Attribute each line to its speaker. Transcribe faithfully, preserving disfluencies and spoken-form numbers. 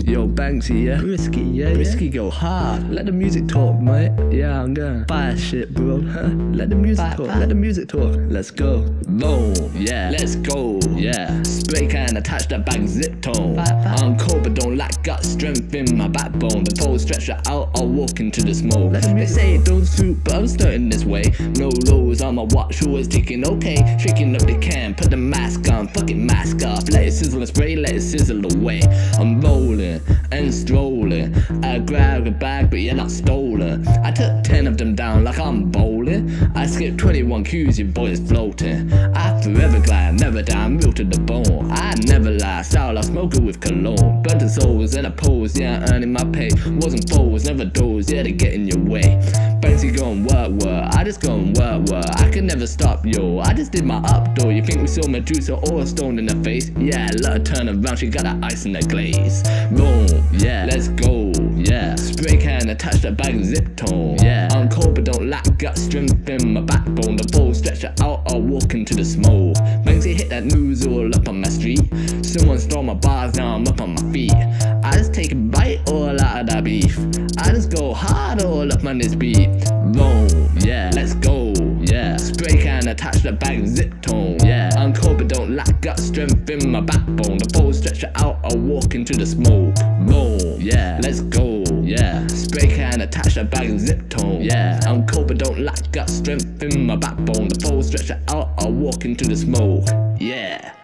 Speaker 1: Yo, Banksy, yeah?
Speaker 2: Risky, yeah,
Speaker 1: Risky go hard. Let the music talk, mate. Yeah, I'm gonna buy shit, bro. Huh? Let the music
Speaker 2: Buy,
Speaker 1: talk.
Speaker 2: buy.
Speaker 1: Let the music talk. Let's go. Boom. Yeah. Let's go. Yeah. Spray can attach that bag zip tone.
Speaker 2: Buy, buy.
Speaker 1: I'm cold but don't lack gut strength in my backbone. The pole stretch it out, I'll walk into the smoke.
Speaker 2: Let the
Speaker 1: They
Speaker 2: music
Speaker 1: say it don't suit, but I'm starting this way. No lows on my watch, always ticking okay. Shaking up the can, put the mask on, fucking mask off. Let it sizzle and spray, let it sizzle away. I'm rolling and strolling. I grab a bag, but you're not stolen. I took ten of them down like I'm bowling. I skipped twenty-one Q's, your boy is floating. I forever glide, never die, I'm real to the bone. I never lie, style like smoking with cologne. Burnt the souls and I pose, yeah, earning my pay. Wasn't foes, never doze, yeah, they get in your way. Banksy going work, work, I just go and work, work. I can never stop, yo, I just did my up, though. You think we saw Medusa or a stone in the face? Yeah, let her turn around, she got that ice in the glaze. Boom, yeah, let's go, yeah. Spray can attach that bag zip tone. Yeah, I'm cold but don't lack gut strength in my backbone. The pole stretch it out, I'll walk into the smoke. Banksy hit that news all up on my street. Someone stole my bars, now I'm up on my feet. I just take a bite all out of that beef. I just go hard all up on this beat. Boom, yeah, let's go, yeah. Spray can attach the bag zip tone. Yeah, I'm cold but don't lack gut strength in my backbone. The pole stretch it out, I'll walk into the smoke. Boom, yeah, let's go, yeah. Spray can attach the bag zip tone. Yeah, I'm cold but don't lack gut strength in my backbone. The pole stretch it out, I'll walk into the smoke. Yeah.